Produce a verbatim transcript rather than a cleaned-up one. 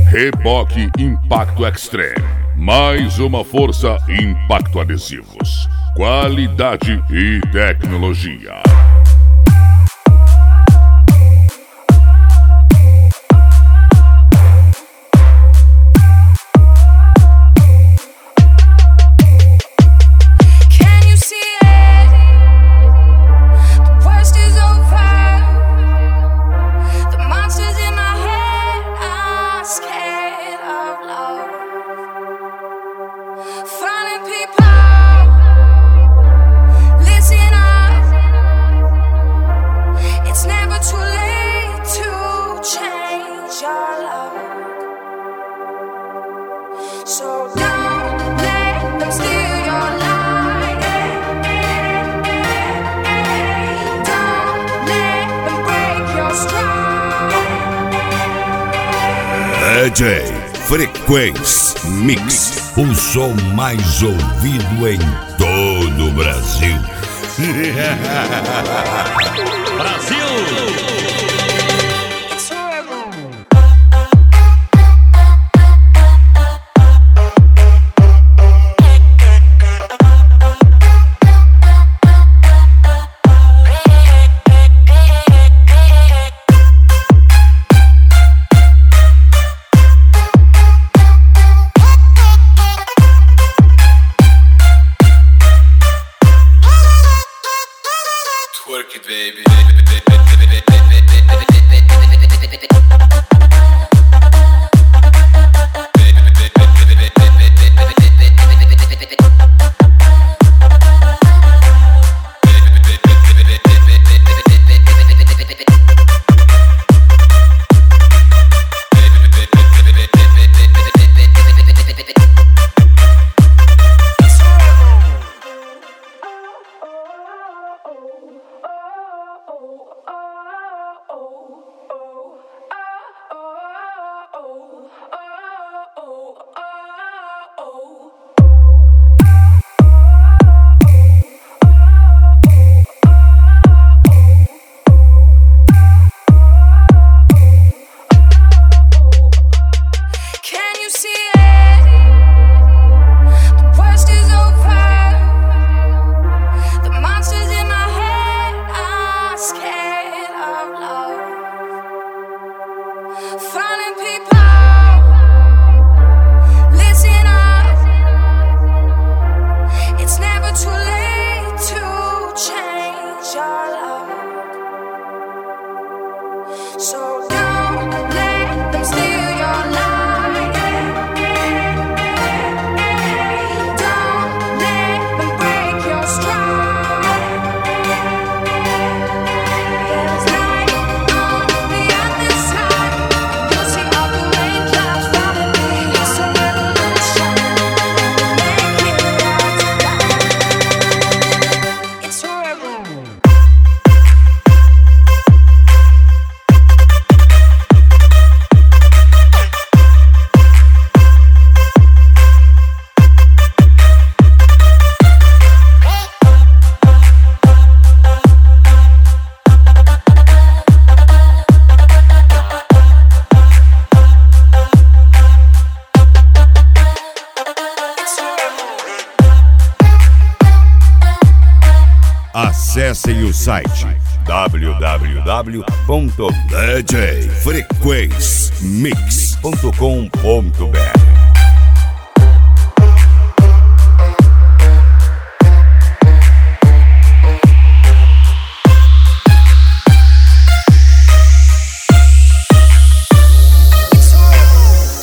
Reboque Impacto Extreme. Mais uma força Impacto Adesivos. Qualidade e tecnologia. So don't let them steal your light. Don't let them break your stride. D J Frequência Mix, o som mais ouvido em todo o Brasil. Brasil! Work it, baby. Finding people, listen up. It's never too late to change your luck. So don't let them steal your light. Don't let them break your stride. There's light on the other side. You'll see all the rain clouds falling. It's a revolution. Make it right. It's forever. Acessem o site w w w ponto d j frequência mix ponto com ponto b r.